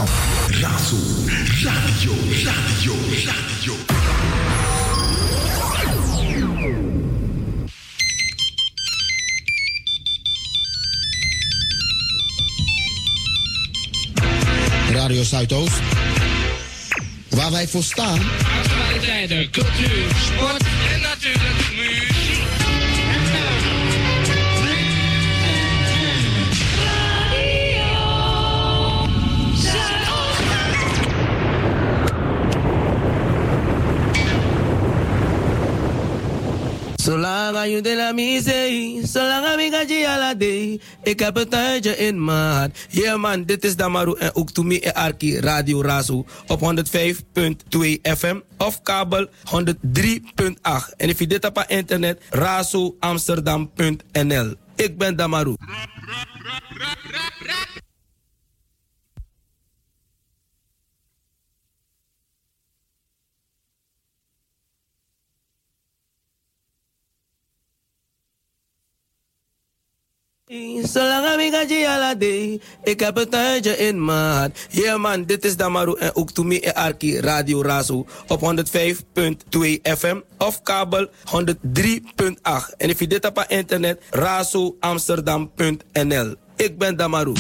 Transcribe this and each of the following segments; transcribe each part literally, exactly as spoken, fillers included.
Razo, radio, radio, radio. Radio Zuidoost, waar wij voor staan. Actualiteiten, cultuur, sport en natuurlijk muziek. Zolang je de la misei, zolang amiga la day, ik heb het tijdje in maat. Yeah man, dit is Damaru en ook to me en Arki Radio Razo op honderd vijf komma twee F M of kabel honderd drie komma acht. En if je dit op internet, razo amsterdam punt n l. Ik ben Damaru. Zolang amiga la day, ik heb het tijdje in maat. Yeah man, dit is Damaru en ook to me en Arki Radio Razo op honderd vijf komma twee F M of kabel honderd drie komma acht. En if je dit op internet, razo amsterdam punt n l. Ik ben Damaru.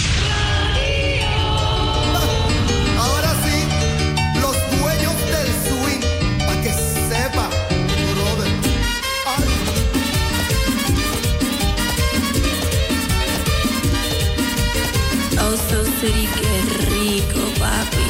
City, qué rico, papi.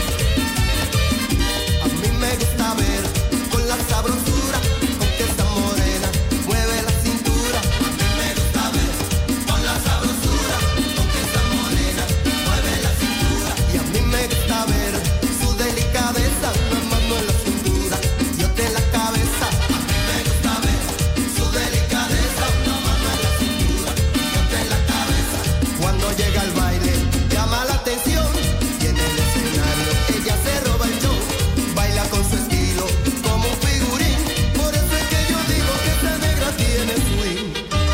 A mí me gusta ver con la sabrosura con que esa morena mueve la cintura. A mí me gusta ver con la sabrosura con que esa morena mueve la cintura. Y a mí me gusta ver su delicadeza, una mano en la cintura y otra en la cabeza. A mí me gusta ver su delicadeza, una mano en la cintura y otra en la cabeza. Cuando llega el baile llama la atención y en el escenario ella se roba el show, baila con su estilo como un figurín, por eso es que yo digo que esta negra tiene swing.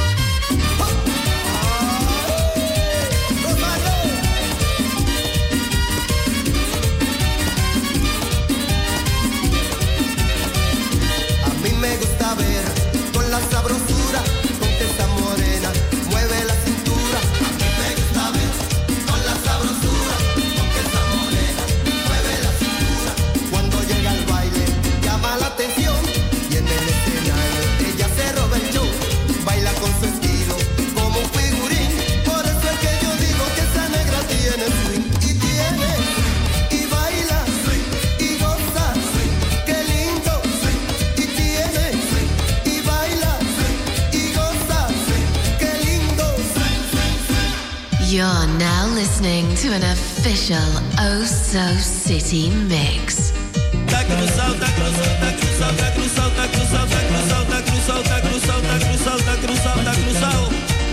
A mí me gusta ver con la sabrosura con que esta morena mueve la cintura. A mí me gusta ver con la sabrosura con que esa morena mueve la cintura. Cuando llega al baile llama la atención y en el escenario ella se roba el show, baila con su estilo como un figurín, por eso es que yo digo que esa negra tiene swing. Y tiene y baila y goza, qué lindo. Y tiene y baila y goza, qué lindo. You're now listening to an official Oh So City mix. Tá cruzado, tá cruzado, tá cruzado, tá cruzado, tá cruzado, tá cruzado, tá cruzado, tá cruzado, tá cruzado, tá cruzado, tá cruzado.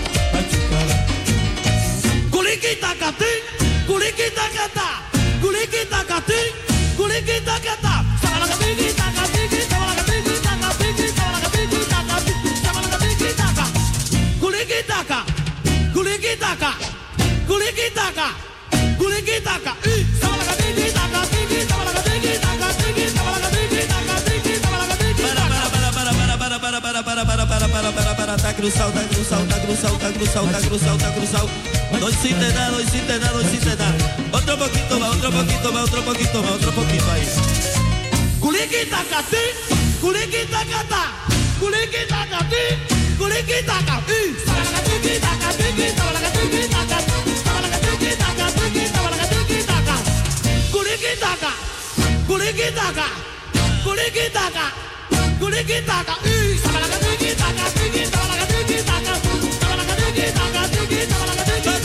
Kulikita kati, kulikita kata, kulikita kati, kulikita kata. Sabala kati, kati, sabala kati, kati, sabala kati, kati, sabala kati, kata. Kulikita ka, kulikita ka, kulikita ka, kulikita ka. Sabala kati, kati, sabala kati, sabala kati, sabala kati, sabala kati. Para, para, para, para, para, para, para, para, para, para, tá cruzado, tá cruzado, tá cruzado, tá cruzado, tá cruzado, tá cruzado. Dois sin nada, dois sin nada, dois sin nada. Otro poquito más, otro poquito más, otro poquito más, otro poquito ahí. Kulikita kati, kulikita kata, kulikita kati, kulikita kati. Sabala kati, kati, sabala kati, kati, sabala kati, kati, sabala kati, kati. Kulikita ka, kulikita ka, kulikita ka, kulikita ka. Sabala kati, kati, sabala kati, kati, sabala kati, kati, sabala kati, kati.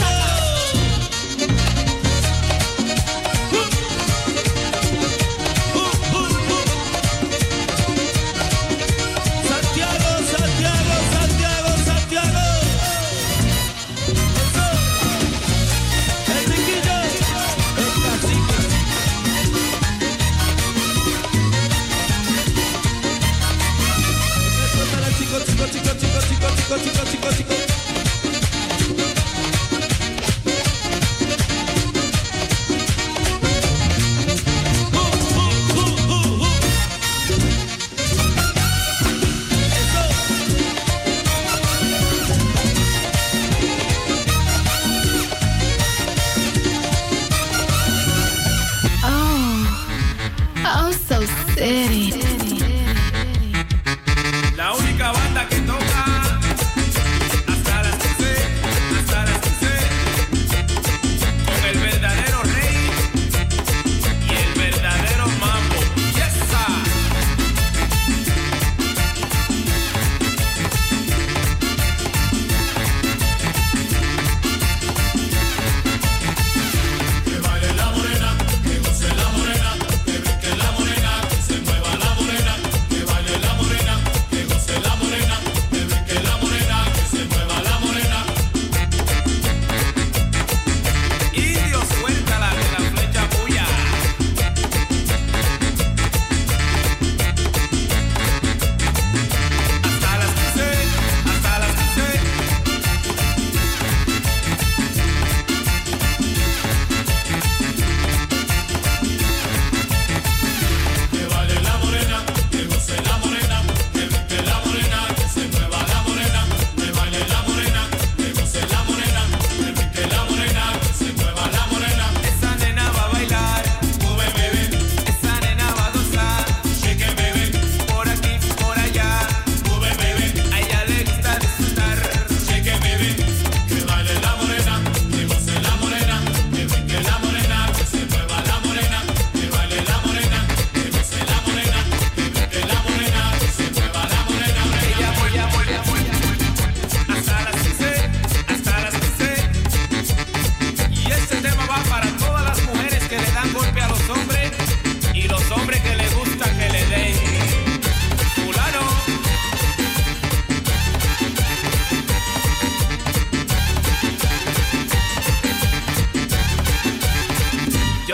Santiago, Santiago, Santiago, Santiago. El chiquillo, el cacique. Esto es para el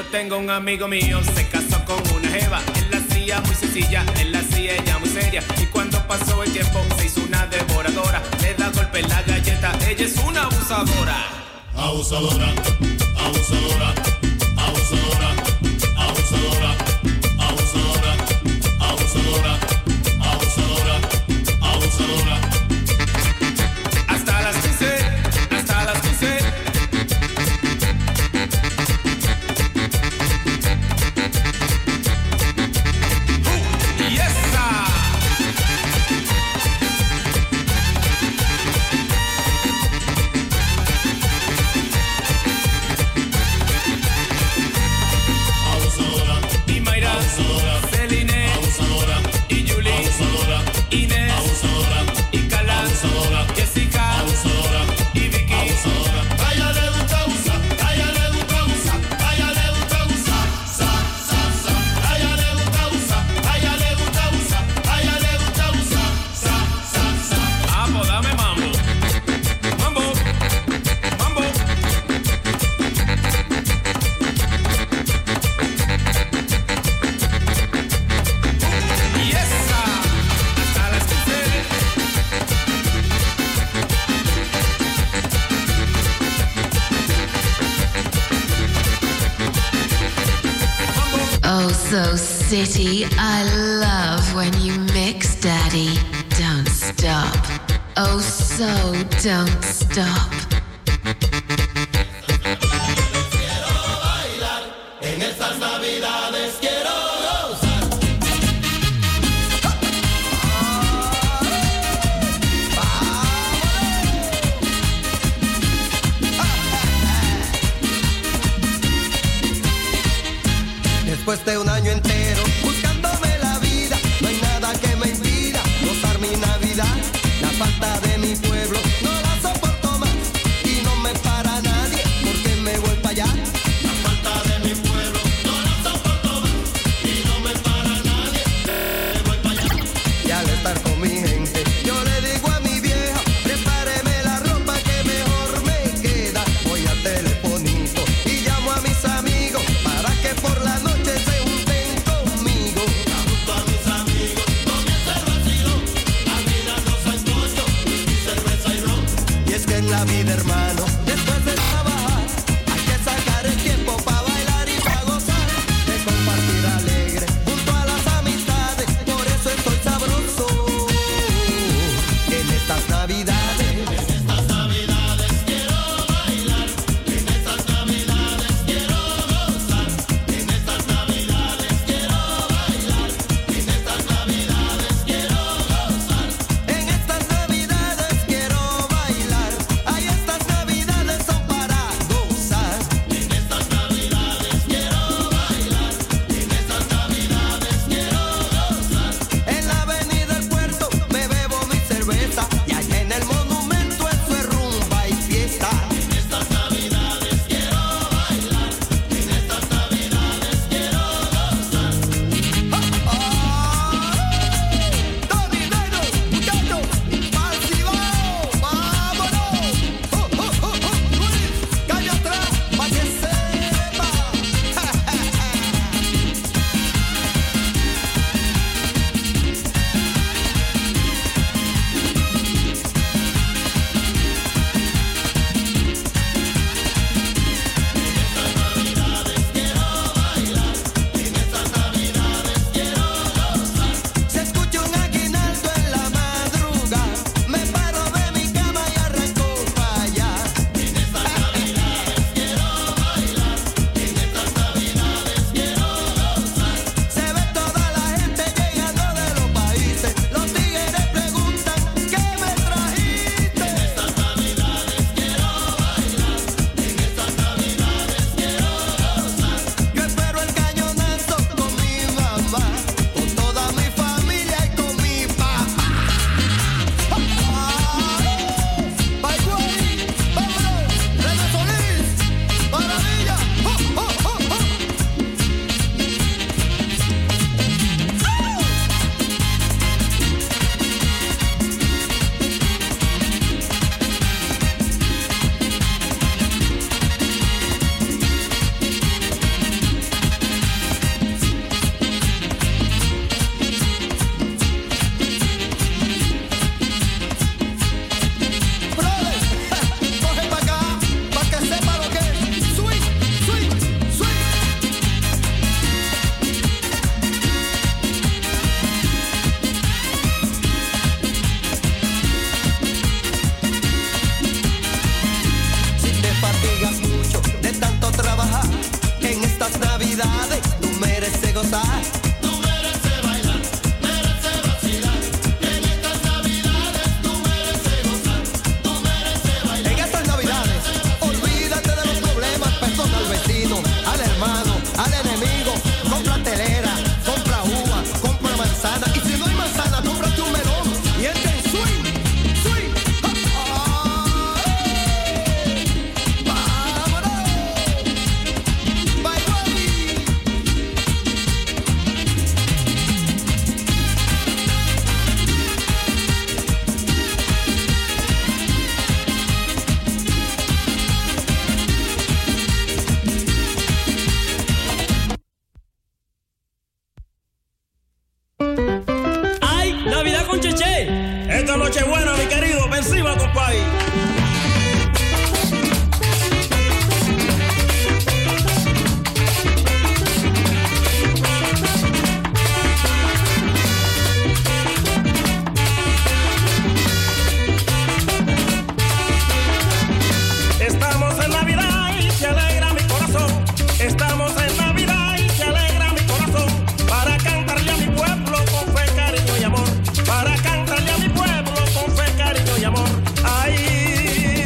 Yo tengo un amigo mío, se casó con una jeva. Él la hacía muy sencilla, él la hacía ella muy seria. Y cuando pasó el tiempo, se hizo una devoradora. Le da golpe en la galleta, ella es una abusadora. Abusadora, abusadora, abusadora, abusadora, abusadora, abusadora, abusadora, abusadora. Hasta las quince, hasta las quince. So City, I love when you mix, Daddy. Don't stop. Oh, so don't stop. Quiero bailar, en estas navidades quiero gozar. Después de un año entero buscándome la vida, no hay nada que me impida gozar mi Navidad. La falta de mi pueblo no la soporto más y no me para nadie porque me voy para allá. La falta de mi pueblo no la soporto más y no me para nadie, me voy para allá. Y al estar con mi gente yo le digo a mi vieja, prepáreme la ropa que mejor me queda. Voy al telefonito y llamo a mis amigos para que por la noche se junten gozar. Tú mereces bailar, mereces vacilar. En estas navidades tú mereces gozar. Tú mereces bailar. En estas navidades, olvídate de los problemas, perdona al vecino, al hermano, al enemigo. Compra telera, compra uva, compra manzana. Y si no hay manzana, cómprate un melón. Y entra en swing, swing. ¡Vámonos! Bye, bye. ¡Ay! ¡Navidad con Cheche! Esta noche buena, mi querido. ¡Ven encima, compadre! Estamos en Navidad y se alegra mi corazón. Estamos en Navidad y se alegra mi corazón. Para cantarle a mi pueblo con fe, cariño y amor. Para cantarle a mi pueblo con fe, cariño y amor. Ay.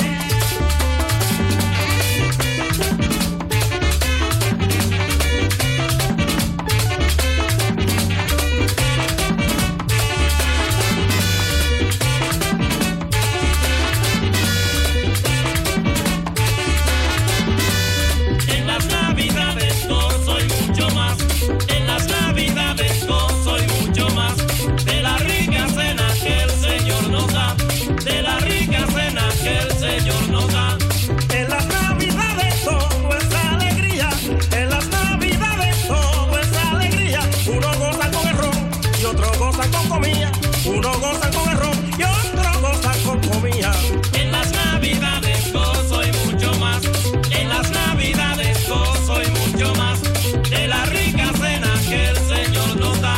En las navidades gozo y mucho más. En las navidades gozo y mucho más. De la rica cena que el Señor nos da. De la rica cena que el Señor nos da. En las navidades todo es alegría. En las navidades todo es alegría. Uno goza con el ron y otro goza con comida. Uno goza con el ron y otro goza con comida. En las navidades gozo y mucho más. En las navidades gozo y mucho más. De la rica cena que el Señor nos da.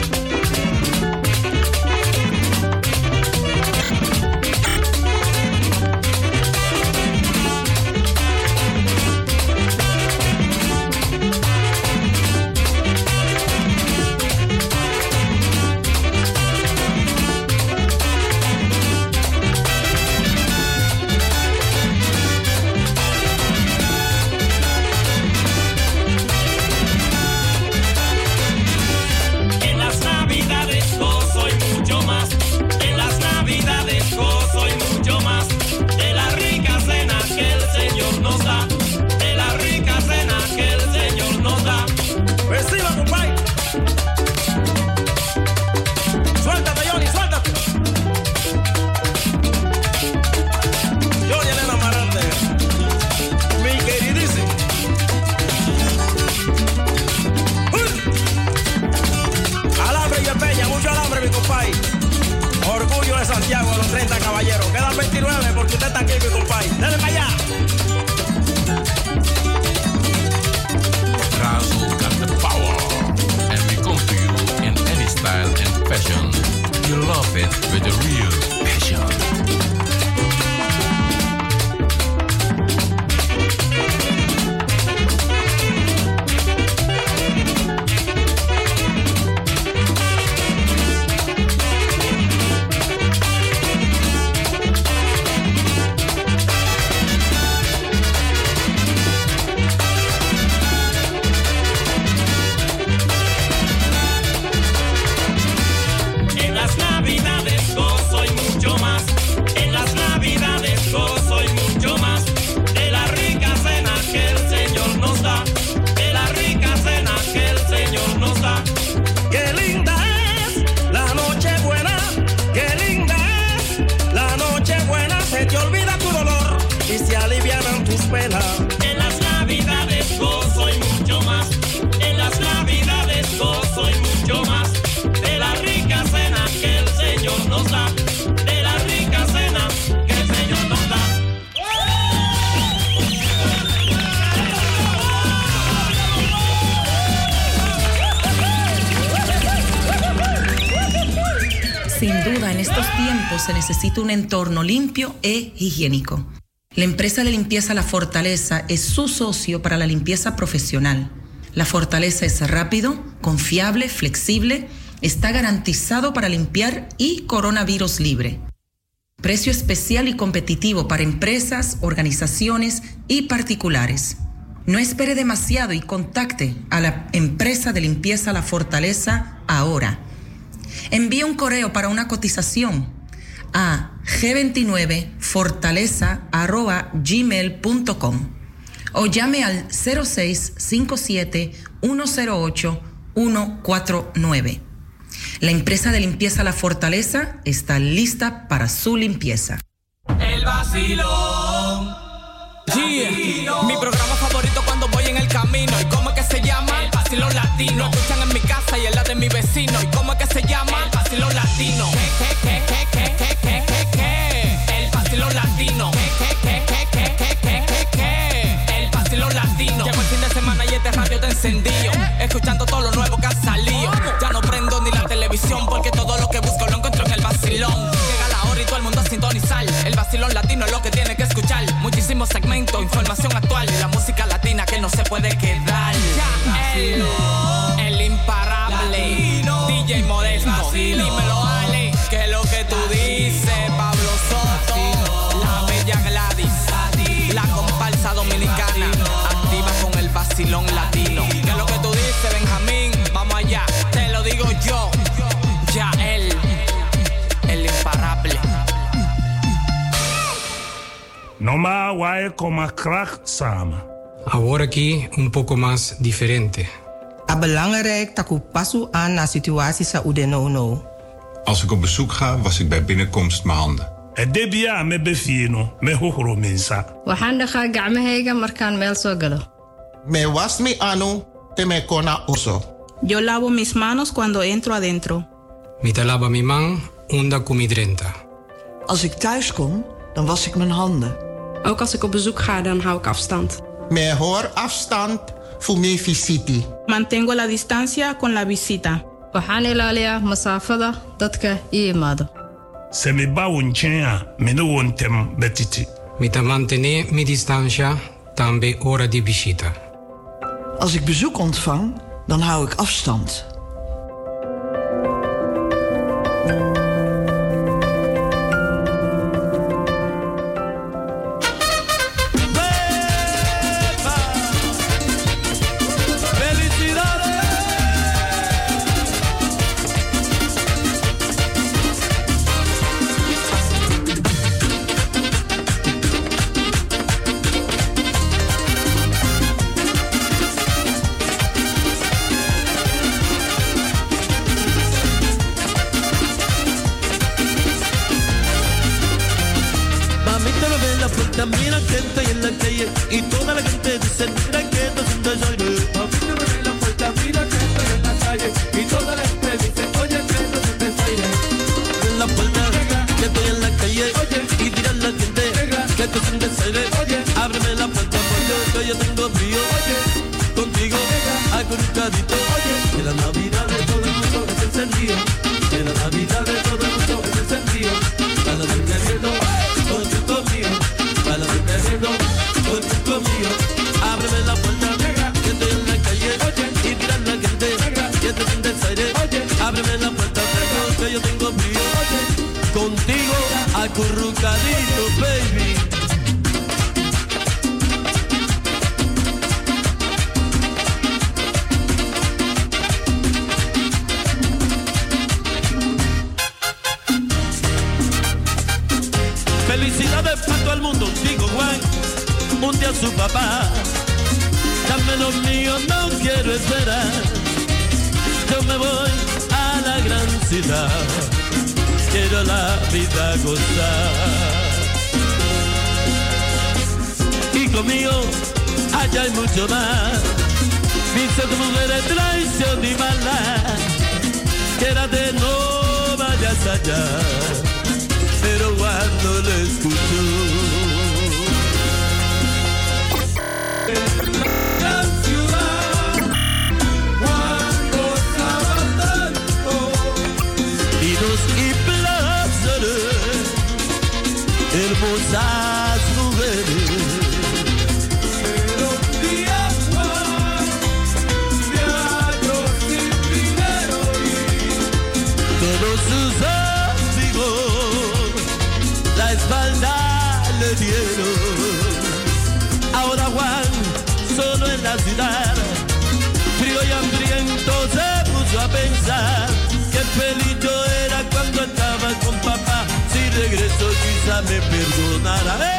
En las navidades gozo y mucho más. En las navidades gozo y mucho más. De la rica cena que el Señor nos da. De la rica cena que el Señor nos da. Reciba, compadre. Suéltate, Johnny, suéltate. Johnny Elena Amarante, mi queridísimo. ¡Uy! Alambre y Peña, mucho alambre, mi compadre. Orgullo de Santiago, de los treinta caballeros. Quedan veintinueve porque usted está aquí, mi compadre. Dale para allá. Razzle got the power, and we come to you in any style and fashion. You love it with a real passion. En las navidades gozo y mucho más. En las navidades gozo y mucho más. De la rica cena que el Señor nos da. De la rica cena que el Señor nos da. Qué linda es la noche buena. Qué linda es la noche buena. Se te olvida tu dolor y se alivianan tus penas. En las navidades gozo y mucho más. En las navidades gozo y mucho más. De la rica cena que el Señor nos da. De la rica cena que el Señor nos da. Sin duda, en estos tiempos se necesita un entorno limpio e higiénico. La empresa de limpieza La Fortaleza es su socio para la limpieza profesional. La Fortaleza es rápido, confiable, flexible, está garantizado para limpiar y coronavirus libre. Precio especial y competitivo para empresas, organizaciones y particulares. No espere demasiado y contacte a la empresa de limpieza La Fortaleza ahora. Envíe un correo para una cotización a g veintinueve fortaleza arroba gmail punto com o llame al cero seis cinco siete uno cero ocho uno cuatro nueve. La empresa de limpieza La Fortaleza está lista para su limpieza. El vacilón. Yeah. Mi programa favorito cuando voy en el camino. ¿Y cómo es que se llama? El vacilón latino. Lo escuchan en mi casa y en la de mi vecino. ¿Y cómo es que se llama? El vacilón latino. ¿Qué, qué, qué, qué, qué, qué, qué, qué? El vacilón latino. ¿Qué, qué, qué, qué, qué, qué, qué, qué? El vacilón latino. Llevo el fin de semana y este radio te encendido, escuchando todo lo nuevo que ha salido. Ya no prendo ni la televisión porque todo lo que busco lo encuentro en el vacilón. Llega la hora y todo el mundo a sintonizar. El vacilón latino es lo que tiene que escuchar. Muchísimos segmentos, información actual y la música latina que no se puede quedar. Ya el, el imparable D J Modesto, dímelo Ale, que es lo que tú dices. Pablo Soto, la bella Gladys, la comparsa dominicana, activa con el vacilón latino. Que es lo que tú dices, Benjamín, vamos allá, te lo digo yo. Ya el, el imparable. Noma wae koma kracht samen. Ahora aquí un poco más diferente. Het belangrijk dat ik pas aan na situatie sa ude no no. Als ik op bezoek ga, was ik bij binnenkomst mijn handen. Debia me befino, me hohro mensa. Waxaan dhaqaa gacmahayga markaan meel soo galo. Me was mi anu te me kona oso. Yo lavo mis manos cuando entro adentro. Mita lava mi man, unda kumidrenta. Als ik thuis kom, dan was ik mijn handen. Ook als ik op bezoek ga, dan hou ik afstand. Mejor afstand voor mi visiti. Mantengo la distancia con la visita. Waxaan ilaaliyaa masaafada dadka ii imaado. Se mi ba unchea, me no wontem betiti. Mita mantener mi distancia, tambe ora di visita. Als ik bezoek ontvang, dan hou ik afstand. Mira gente en la calle y toda la gente dice mira que no es un desayuno. A mí me ven la puerta, mira gente en la calle y toda la gente dice oye que no es un desayuno. En la puerta que estoy en la calle oye y dirán la gente que esto es un desayuno. Oye, ábreme la puerta porque que yo tengo frío. Oye, contigo acurrucadito. Oye, que la Navidad de todo el mundo es encendido. Que la Navidad de todo el mundo es encendido. Para los que riendo con tu conmigo. Para los que riendo con tu conmigo. Ábreme la puerta que estoy en la calle. Oye, y dirán la gente que esto es un desaire. Oye, ábreme la puerta que yo tengo frío. Oye, contigo acurrucadito, baby. Felicidades para todo el mundo, digo Juan, un día su papá, dame lo mío, no quiero esperar, yo me voy a la gran ciudad, quiero la vida gozar, y conmigo allá hay mucho más, dice tu mujer es traición y maldad, quédate, no vayas allá. Pero cuando lo escucho, la ciudad, cuando estaba tanto, vinos y placeres, hermosas mujeres. Pero un día Juan sus amigos la espalda le dieron. Ahora Juan, solo en la ciudad, frío y hambriento, se puso a pensar qué feliz yo era cuando estaba con papá. Si regreso quizá me perdonará. ¡Eh!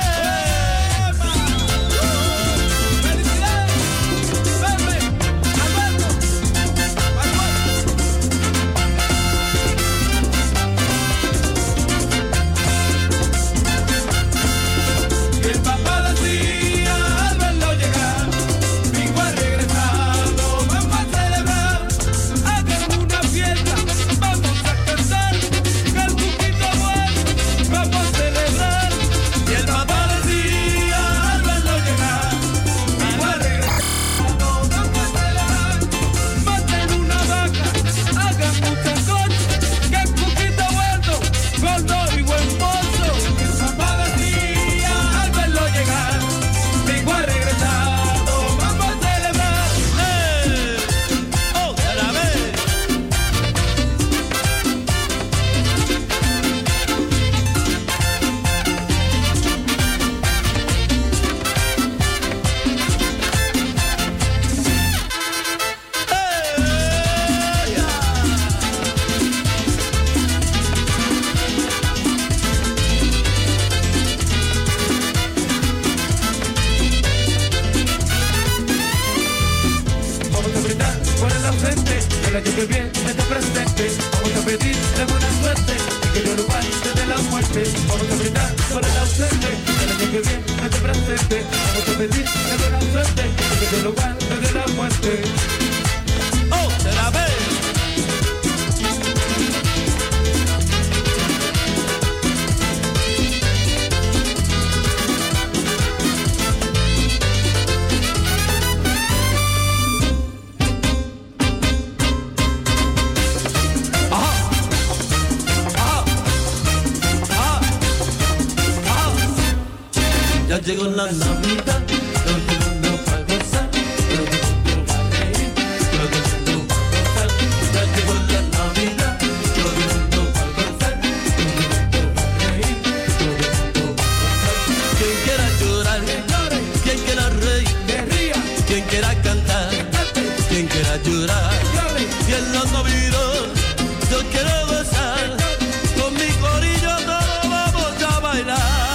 Llegó la Navidad, todo el mundo va a gozar, todo el mundo va a reír, todo el mundo va a gozar. Ya llegó la Navidad, todo el mundo va a gozar, todo el mundo va a reír, todo el mundo va a gozar. Quien quiera llorar, quien quiera reír, que ría, quien quiera cantar, quien quiera llorar, y en la Navidad yo quiero gozar, con mi corillo todos vamos a bailar.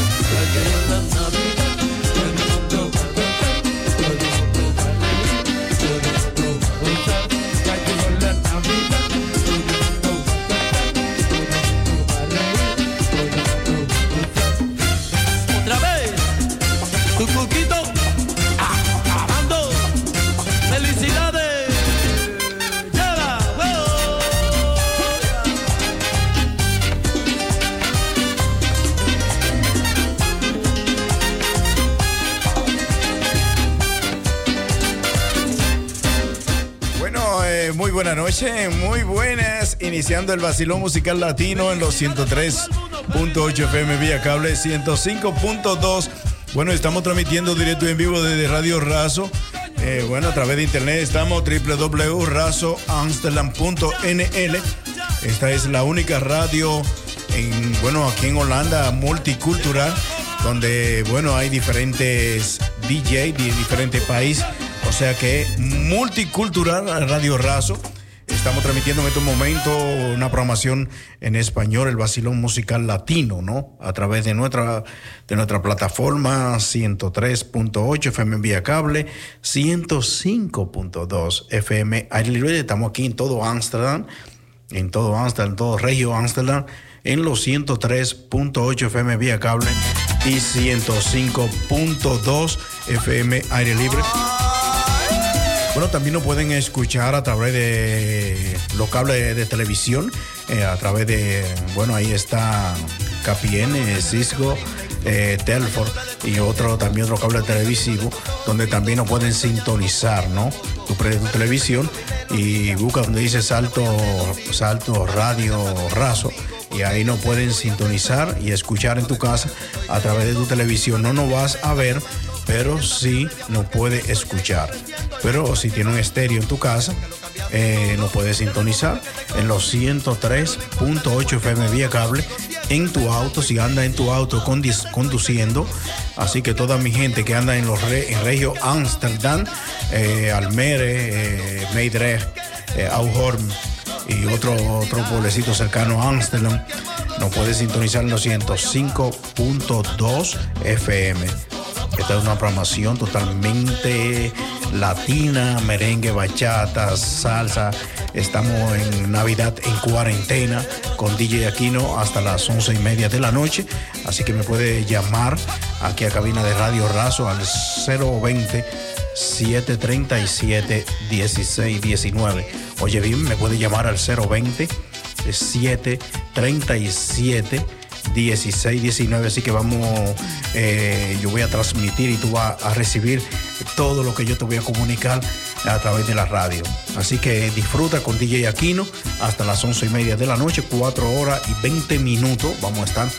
Otra vez, tu cuquito, acabando, felicidades, lleva, Bueno, eh, muy buena noche, muy buenas, iniciando el vacilón musical latino en los ciento tres punto ocho F M vía cable, ciento cinco punto dos. Bueno, estamos transmitiendo directo y en vivo desde Radio Razo. Eh, bueno, a través de internet estamos doble u doble u doble u punto razo amsterdam punto n l. Esta es la única radio en, bueno, aquí en Holanda, multicultural, donde, bueno, hay diferentes D J de diferentes países. O sea que multicultural Radio Razo. Estamos transmitiendo en estos momentos una programación en español, el vacilón musical latino, ¿no? A través de nuestra, de nuestra plataforma ciento tres punto ocho F M vía cable, ciento cinco punto dos F M aire libre. Estamos aquí en todo Ámsterdam, en todo Ámsterdam, en todo Regio Ámsterdam, en los ciento tres punto ocho F M vía cable y ciento cinco punto dos F M aire libre. Bueno, también nos pueden escuchar a través de los cables de, de televisión, eh, a través de, bueno, ahí está K P N, Cisco, eh, Telford y otro, también otro cable televisivo, donde también nos pueden sintonizar, ¿no? Tú prendes tu televisión y busca donde dice Salto, Salto Radio Razo, y ahí nos pueden sintonizar y escuchar en tu casa a través de tu televisión. No nos vas a ver, pero sí nos puede escuchar. Pero si tiene un estéreo en tu casa, eh, nos puedes sintonizar en los ciento tres punto ocho F M vía cable en tu auto, si anda en tu auto condis, conduciendo. Así que toda mi gente que anda en los re, en Regio Amsterdam, eh, Almere, eh, Meidrecht, eh, Auhorn y otro, otro pueblecito cercano a Amsterdam, nos puede sintonizar en los ciento cinco punto dos F M. Esta es una programación totalmente latina, merengue, bachata, salsa. Estamos en Navidad en cuarentena con D J Aquino hasta las once y media de la noche. Así que me puede llamar aquí a cabina de Radio Razo al cero veinte, siete treinta y siete, dieciséis diecinueve. Oye bien, me puede llamar al cero veinte, siete treinta y siete, dieciséis diecinueve. Así que vamos, eh, yo voy a transmitir y tú vas a recibir todo lo que yo te voy a comunicar a través de la radio. Así que disfruta con D J Aquino hasta las once y media de la noche, cuatro horas y veinte minutos. Vamos a estar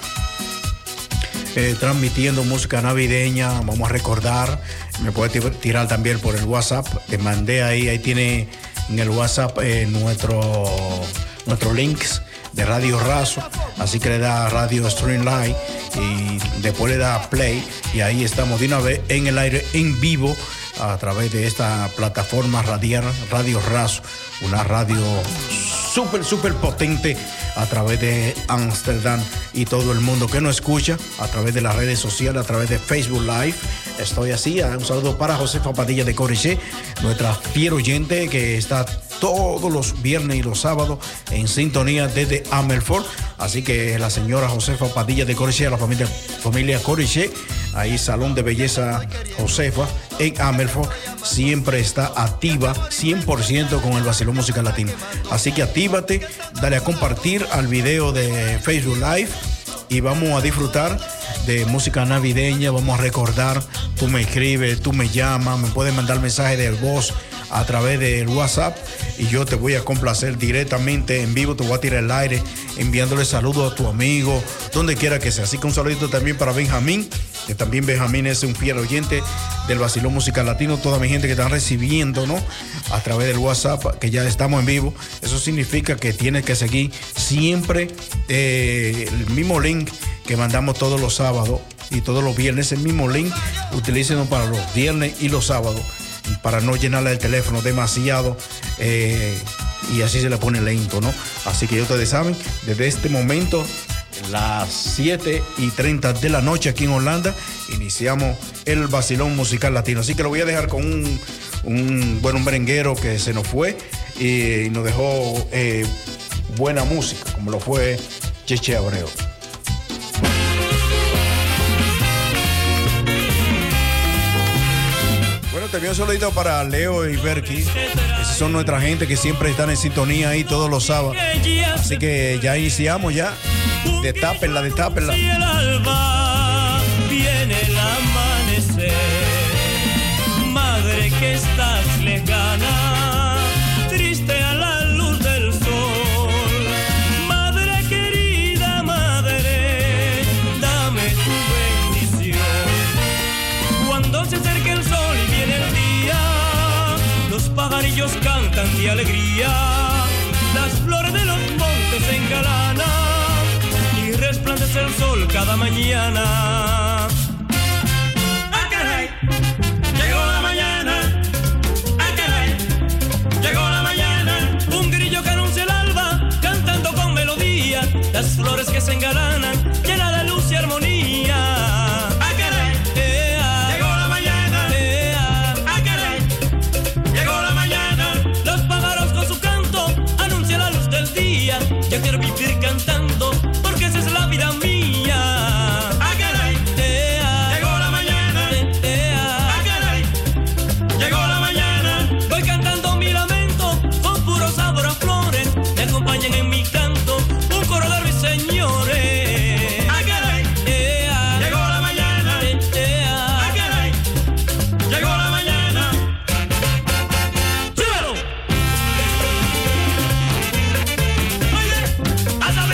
eh, transmitiendo música navideña. Vamos a recordar. Me puede tirar también por el WhatsApp. Te mandé ahí, ahí tiene en el WhatsApp eh, nuestro, nuestros links de Radio Razo. Así que le da Radio Streamline y después le da Play. Y ahí estamos de una vez en el aire, en vivo, a través de esta plataforma radial, Radio Razo, una radio súper, súper potente a través de Amsterdam y todo el mundo que nos escucha a través de las redes sociales, a través de Facebook Live. Estoy así. Un saludo para Josefa Padilla de Coriché, nuestra fiel oyente que está todos los viernes y los sábados en sintonía desde Amelfort. Así que la señora Josefa Padilla de Coriché, la familia, familia Coriché, ahí Salón de Belleza Josefa en Amelfort, siempre está activa cien por ciento con el vacilón musical latino. Así que actívate, dale a compartir al video de Facebook Live y vamos a disfrutar de música navideña. Vamos a recordar, tú me escribes, tú me llamas, me puedes mandar mensaje de voz a través del WhatsApp y yo te voy a complacer directamente en vivo. Te voy a tirar el aire enviándole saludos a tu amigo, donde quiera que sea. Así que un saludito también para Benjamín, que también Benjamín es un fiel oyente del vacilón musical latino. Toda mi gente que están recibiendo, ¿no?, a través del WhatsApp, que ya estamos en vivo. Eso significa que tienes que seguir siempre eh, el mismo link que mandamos todos los sábados y todos los viernes. El mismo link, utilícenlo para los viernes y los sábados, para no llenarle el teléfono demasiado eh, y así se le pone lento, ¿no? Así que ustedes saben, desde este momento, las siete y treinta de la noche aquí en Holanda, iniciamos el vacilón musical latino. Así que lo voy a dejar con un, un bueno, un merenguero que se nos fue y nos dejó eh, buena música, como lo fue Cheche Abreu. Bueno, también un saludito para Leo y Berky. Esos son nuestra gente que siempre están en sintonía ahí todos los sábados. Así que ya iniciamos ya. Destápenla, destápenla. Y el alba viene el amanecer. Madre que estás lejana, triste a la luz del sol. Madre querida, madre, dame tu bendición. Cuando se acerque el sol y viene el día, los pajarillos cantan de alegría. Las flores de los montes se engalanan, resplandece el sol cada mañana. ¡Ah, caray! Llegó la mañana. ¡Ah, caray! Llegó la mañana. Un grillo que anuncia el alba, cantando con melodía. Las flores que se engalanan, llenas de luz y armonía. ¡Ah, caray! ¡Ea! Llegó la mañana. ¡Ea! ¡Ah, caray! Llegó la mañana. Los pájaros con su canto anuncian la luz del día. Yo quiero vivir cantando, porque esa es la vida mía. ¡Ah, caray! ¡Ea! Llegó la mañana. ¡Ea! ¡Ah, caray! Llegó la mañana. Voy cantando mi lamento con puro sabor a flores. Me acompañan en mi canto un coro de ruiseñores. ¡Ah, caray! ¡Ea! Llegó la mañana. ¡Ea! ¡Ah, caray! Llegó la mañana. ¡Súbelo! Oye, hasta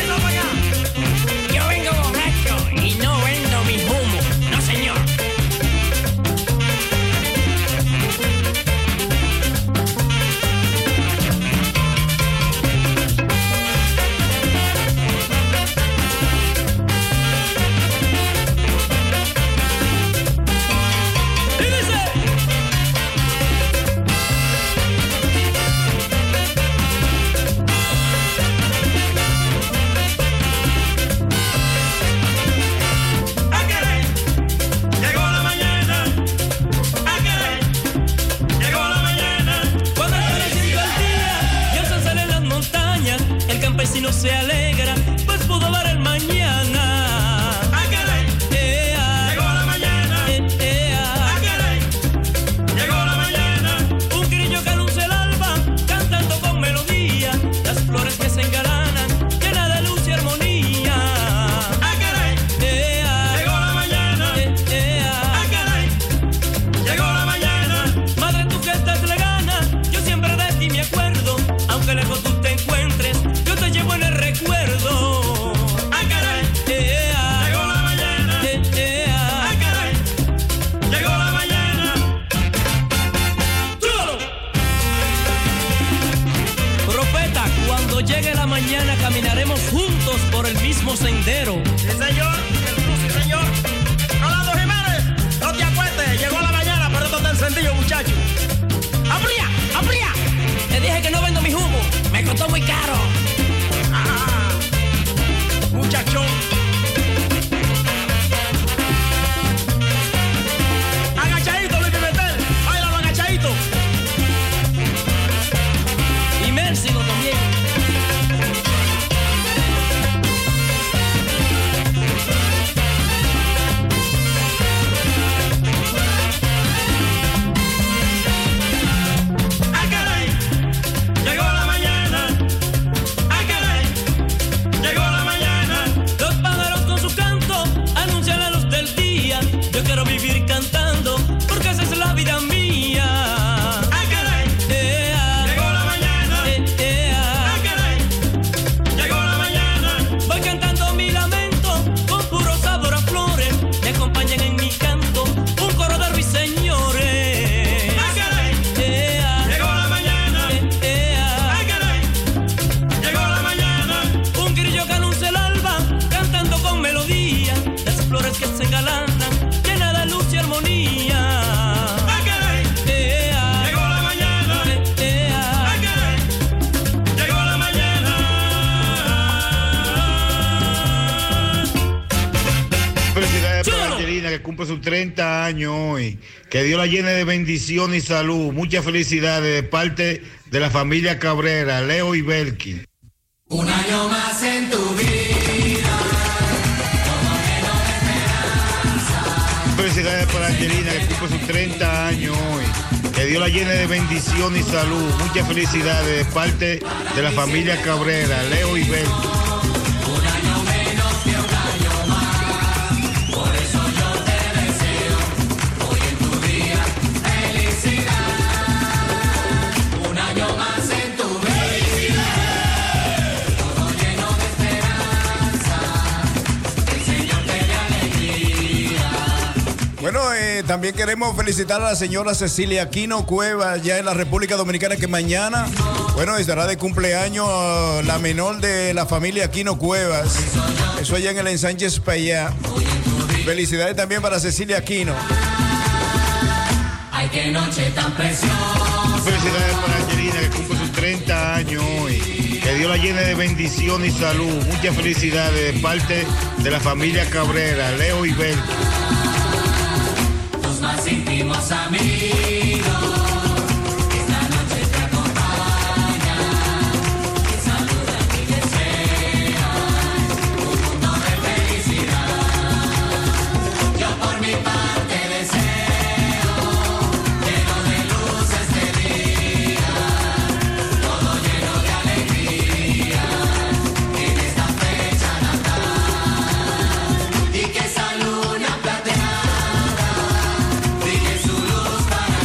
hoy se alegra, pues pudo ver el mañana. ¡Ay, caray! ¡Ea! Llegó la mañana. ¡Ea! ¡Ay, caray! Llegó la mañana. Un grillo que anuncia el alba, cantando con melodía, las flores que se engalanan, llena de luz y armonía. ¡Ay, caray! ¡Ea! Llegó la mañana. ¡Ea! ¡Ay, caray! Llegó la mañana. Madre, tú que estás legana, yo siempre de ti me acuerdo, aunque lejos tú te encuentres, yo te llevo en el recuerdo. ¡Ay, caray! ¡Ea! Llegó la mañana. ¡Ea! ¡Ay, caray! Llegó la mañana. ¡Súbalo! Profeta, cuando llegue la mañana caminaremos juntos por el mismo sendero. Sí, señor. Sí, señor. Rolando Jiménez, no te acuestes. Llegó la mañana, pero esto está encendido, muchacho. ¡Abría! ¡Abría! Te dije que no vendo mi jugo. Me costó muy caro. Ah, muchachón. Agachadito, Luis Pimentel. Báilalo agachadito. Y Mércigo también. ¡Ay, caray! Llegó la mañana. ¡Ay, caray! Llegó la mañana. Los pájaros con su canto anuncian la luz del día. Yo quiero vivir cantando, porque esa es la vida mía. ¡Ay, caray! Ea, Llegó la mañana. ea, ¡Ay, caray! Llegó la mañana. voy cantando mi lamento con puro sabor a flores. Me acompañan en mi canto un coro de ruiseñores. ¡Ay, caray! Ea, Llegó la mañana. ea, ¡Ay, caray! Llegó la mañana. un grillo que anuncia el alba, cantando con melodía, las flores que se engalanan, llena de luz y armonía. ¡Ay, caray! Ea, Llegó la mañana. ea, ¡Ay, caray! Llegó la mañana. Felicidades para Chúbalo. Angelina, que cumple sus treinta años hoy. Que Dios la llene de bendición y salud. Muchas felicidades de parte de la familia Cabrera, Leo y Belki. Un año más en tu vida. Felicidades para Angelina, que cumple sus treinta años hoy. Que Dios la llene de bendición y salud. Muchas felicidades de parte de la familia Cabrera, Leo y Belki. Un año menos que un año más. Por eso yo te deseo hoy en tu día felicidad. Un año más en tu vida. Todo lleno de esperanza. El Señor te dé alegría. Bueno, eh, también queremos felicitar a la señora Cecilia Aquino Cuevas, ya en la República Dominicana, que mañana, bueno, estará de cumpleaños uh, la menor de la familia Aquino Cuevas. Eso allá en el ensanche Espaillá. Felicidades también para Cecilia Aquino. Ay, qué noche tan preciosa. Felicidades para Angelina, que cumple sus treinta años hoy. Que Dios la llene de bendición y salud. Muchas felicidades de parte de la familia Cabrera, Leo y Belki. Tus más íntimos amigos. Esta noche te acompañan. Y saludan y desean un mundo de felicidad. Yo por mi parte deseo lleno de luz este día. Todo lleno de alegría en esta fecha natal. Y que esa luna plateada brille su luz para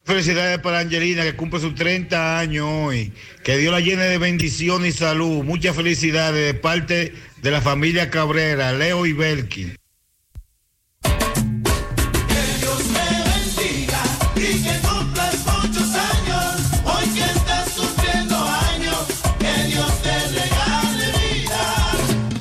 Felicidades para Angelina, que cumple sus treinta años hoy. Que Dios la llene de bendición y salud. Muchas felicidades de parte de la familia Cabrera, Leo y Belkin. Y que cumplas muchos años, hoy que estás cumpliendo años, que Dios te regale vida.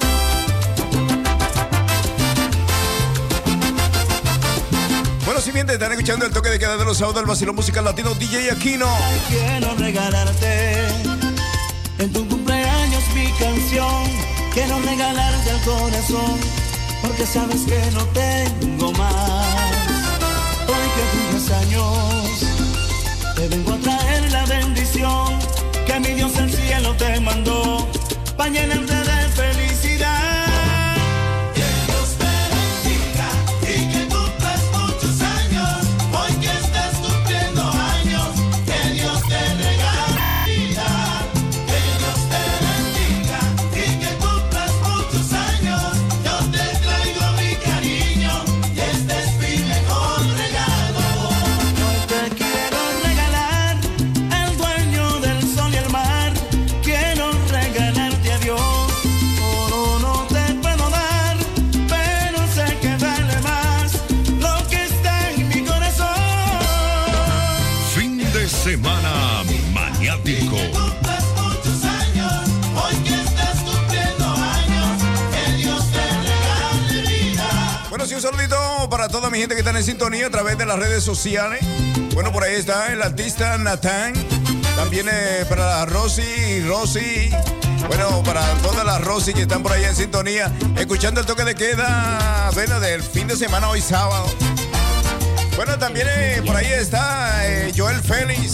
Bueno, si bien te están escuchando el toque de queda de los sábados del vacilón musical latino, D J Aquino. Quiero regalarte en tu cumpleaños mi canción, quiero regalarte al corazón, porque sabes que no tengo más. Hoy que cumples años, te vengo a traer la bendición que mi Dios del cielo te mandó, para llenarte de felicidad. Que Dios te bendiga y que cumplas muchos años, hoy que estás cumpliendo años, que Dios te regale vida. Que Dios te bendiga y que cumplas muchos años, yo te traigo mi cariño y este es mi mejor regalo. Hoy te quiero regalar el dueño del sol y el mar, quiero regalarte a Dios. Oro no te puedo dar, pero sé que vale más lo que está en mi corazón. Fin de semana maniático. Cumplas muchos años, hoy que estás cumpliendo años, que Dios te regale vida. Bueno, sí, un saludito para toda mi gente que está en sintonía a través de las redes sociales. Bueno, por ahí está el artista Natán. También eh, para Rosy, Rosy. Bueno, para todas las Rosy que están por ahí en sintonía, escuchando el toque de queda, bueno, del fin de semana, hoy sábado. Bueno, también eh, por ahí está eh, Joel Félix.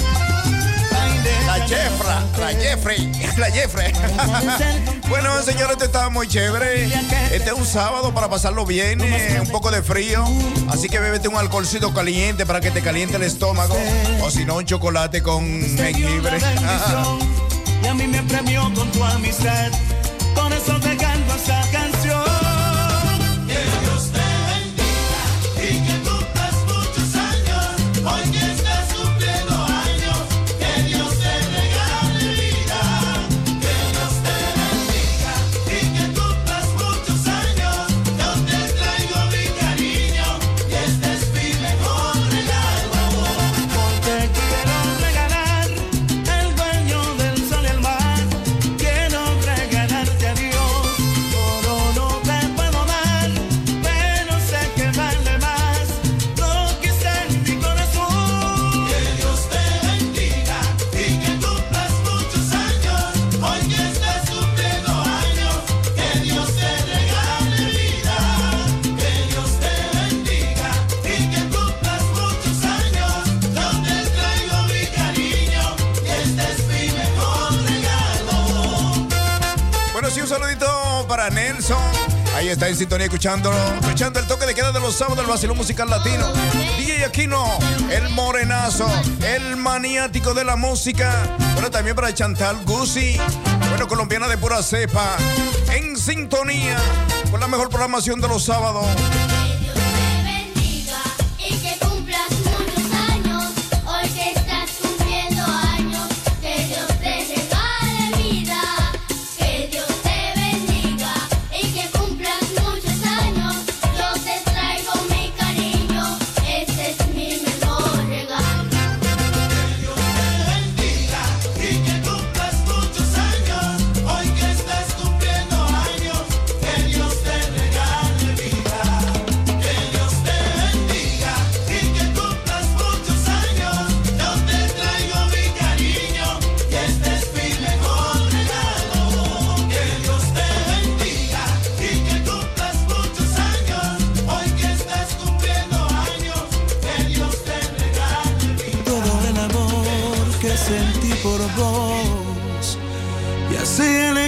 La Jeffra, la Jeffrey, la Jeffrey. Bueno, señores, este está muy chévere. Este es un sábado para pasarlo bien, eh, un poco de frío. Así que bébete un alcoholcito caliente para que te caliente el estómago. O si no, un chocolate con jengibre. Y a mí me premió con tu amistad, por eso te canto esta canción. Que Dios te bendiga y que cumplas muchos años, hoy que estás cumpliendo años, que Dios te regale vida. Que Dios te bendiga y que cumplas muchos años, yo te traigo mi cariño y este es mi mejor regalo. Hoy te quiero regalar el dueño del sol y el mar, quiero regalarte a Dios. Oro no te puedo dar, pero sé que vale más lo que está en mi corazón. Que Dios te bendiga y que cumplas muchos años, hoy que estás cumpliendo años, que Dios te regale vida. Que Dios te bendiga y que cumplas muchos años, yo te traigo mi cariño y este es mi mejor regalo. Bueno, sí, un saludito para Nelson. Ahí está en sintonía escuchando, escuchando el toque de queda de los sábados del vacilón musical latino. D J Aquino, el morenazo, el maniático de la música. Bueno, también para Chantal Guzzi, bueno, colombiana de pura cepa. En sintonía con la mejor programación de los sábados. Y que cumplas muchos años, hoy que estás cumpliendo años, que Dios te regale vida. Que Dios te bendiga y que cumplas muchos años, yo te traigo mi cariño, este es mi mejor regalo. Que Dios te bendiga y que cumplas muchos años, hoy que estás cumpliendo años, que Dios te regale vida. Que Dios te bendiga y que cumplas muchos años, yo te traigo mi cariño y este es mi mejor regalo. Que Dios te bendiga y que cumplas muchos años, hoy que estás cumpliendo años, que Dios te regale vida. Todo el amor que sentí por vos ya se ha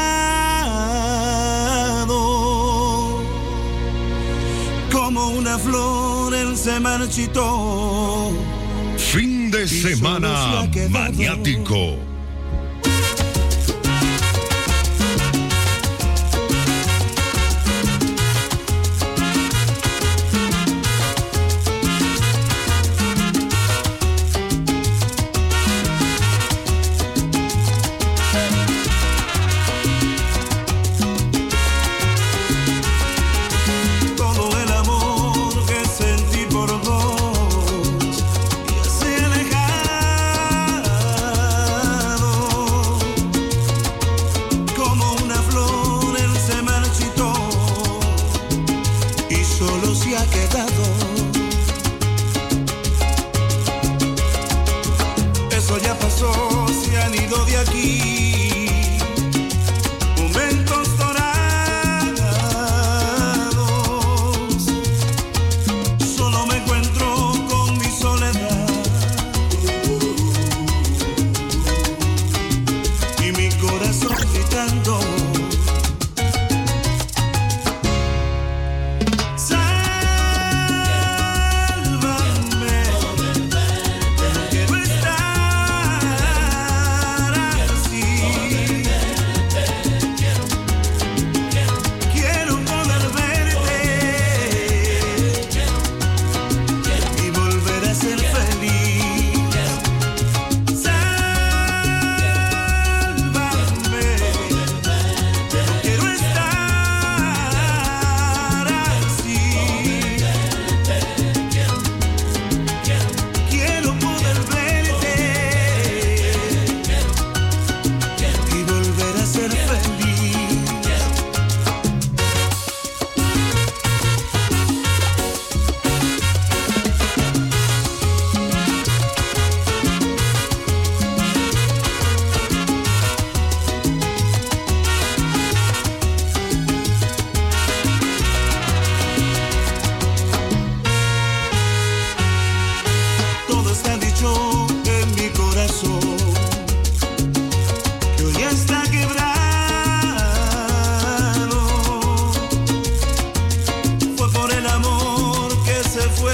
alejado, como una flor él se marchitó. Fin de Y solo semana se ha quedado maniático.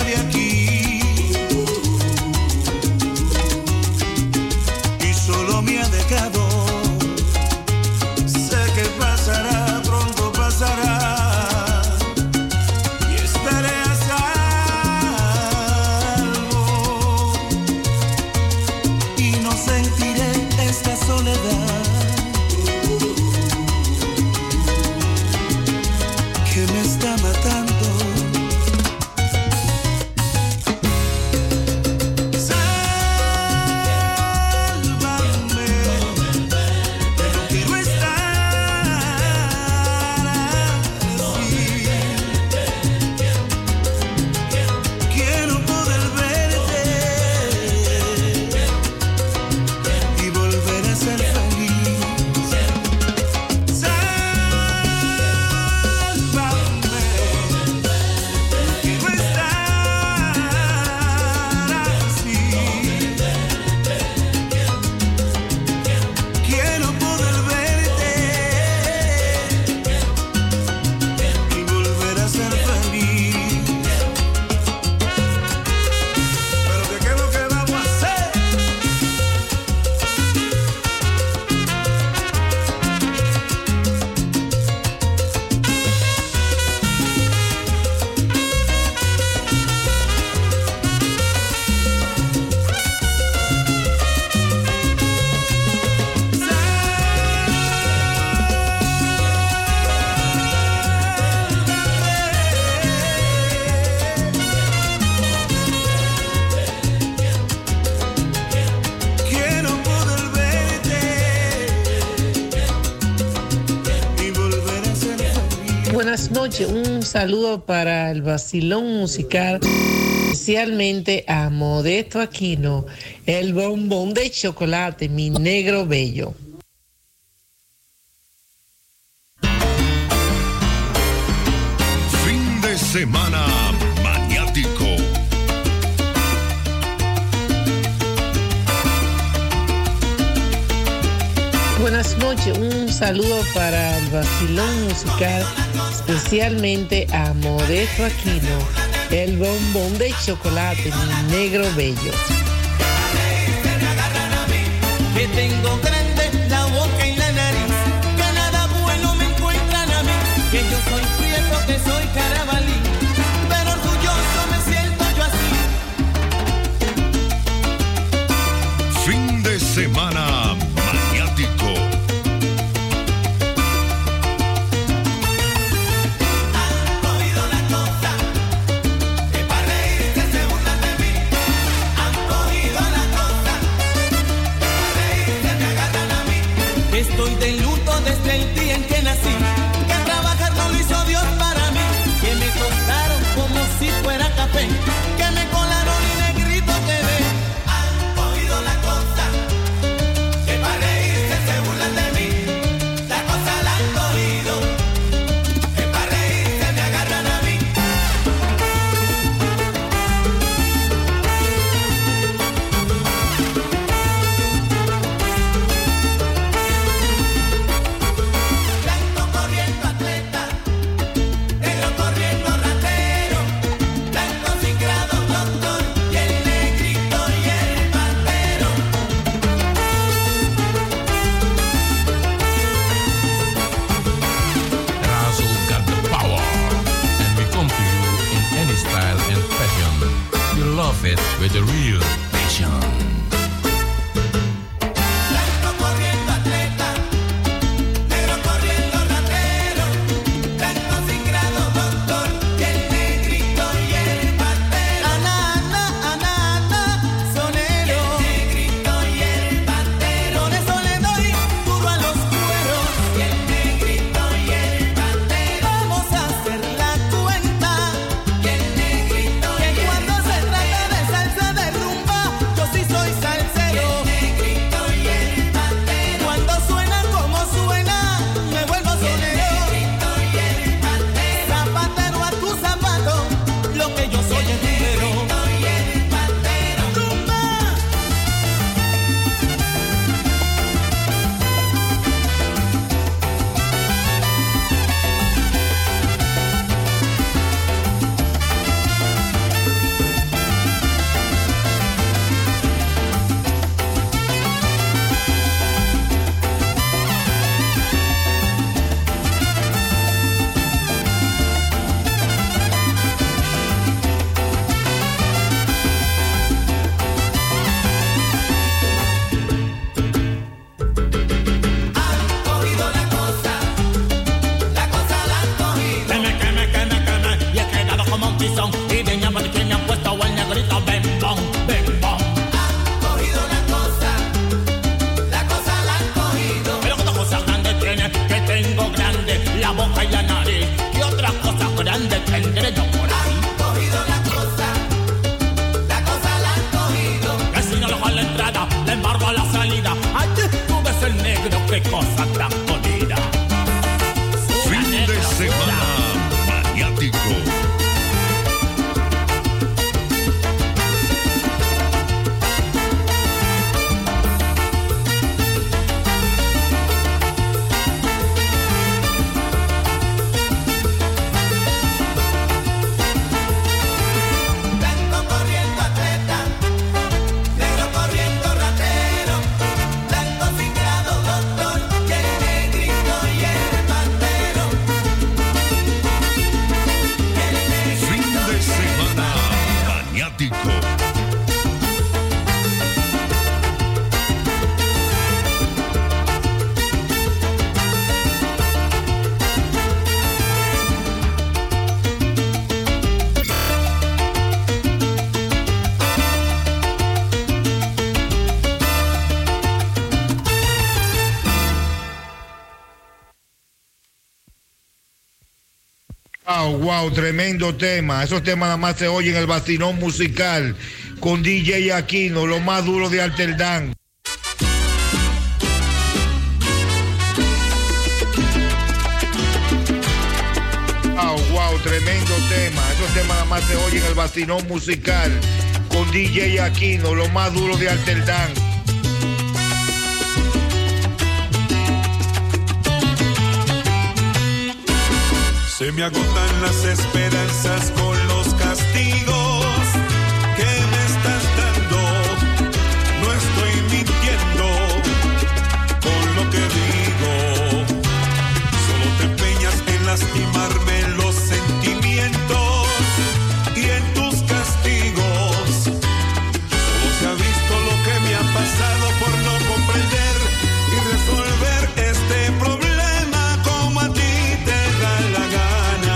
de aquí y solo me ha dejado. Sé que pasará, pronto pasará y estaré a salvo y no sentiré esta soledad que me está matando. Buenas noches, un saludo para el vacilón musical, especialmente a Modesto Aquino, el bombón de chocolate, mi negro bello. Fin de semana maniático. Buenas noches, un saludo para el vacilón musical, especialmente a Modesto Aquino, el bombón de chocolate, mi negro bello. Que tengo grande la boca y la nariz, que nada bueno me encuentran a mí, que yo soy prieto, que soy carabalí, pero orgulloso me siento yo así. Fin de semana maniático. Estoy de luto desde el día en que nací, que trabajar no lo hizo Dios para mí. Wow, wow, tremendo tema. Esos temas nada más se oyen en el vacilón musical con D J Aquino, lo más duro de Amsterdam. Wow, wow, tremendo tema. Esos temas nada más se oyen en el vacilón musical con D J Aquino, lo más duro de Amsterdam. Se me agotan las esperanzas con los castigos que me estás dando. No estoy mintiendo con lo que digo. Solo te empeñas en lastimarme los sentimientos y en tus castigos. Solo se ha visto lo que me ha pasado por no comprender y resolver este problema como a ti te da la gana.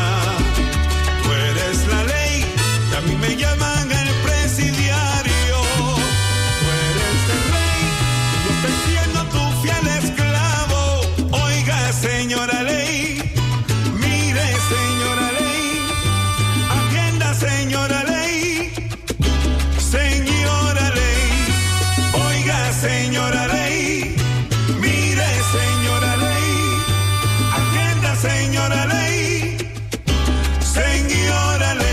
Me llaman el presidiario. Tú eres el rey, yo estoy siendo tu fiel esclavo. Oiga, señora ley, mire, señora ley, atienda, señora ley, señora ley. Oiga, señora ley, mire, señora ley, atienda, señora ley, señora ley.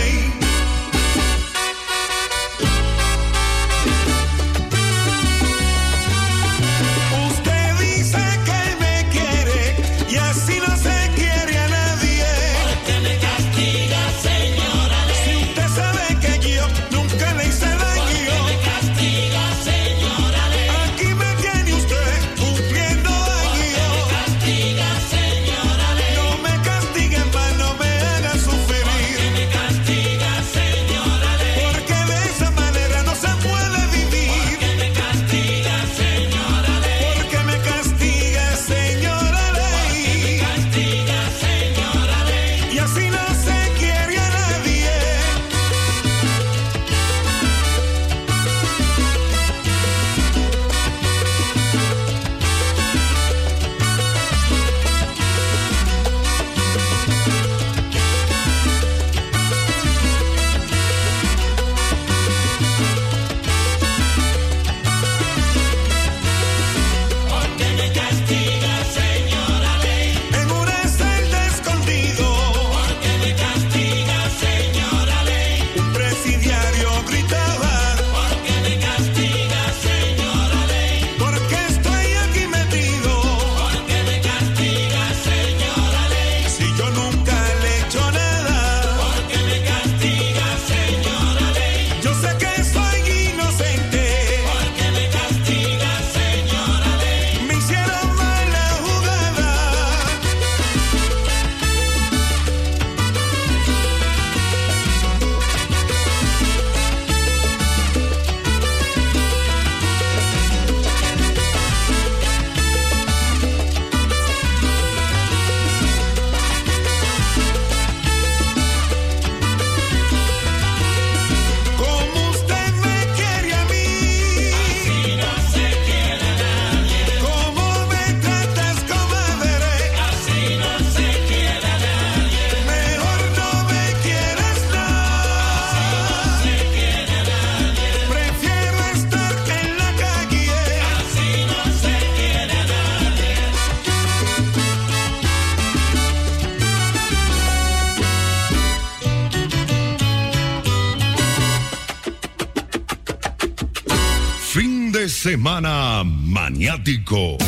Semana Maniático.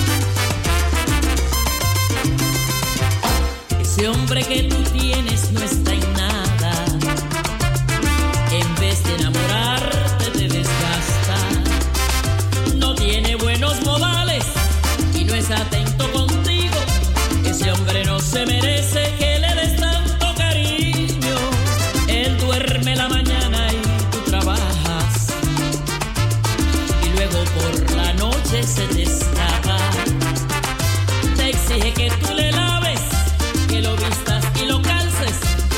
Ese hombre que tú tienes no es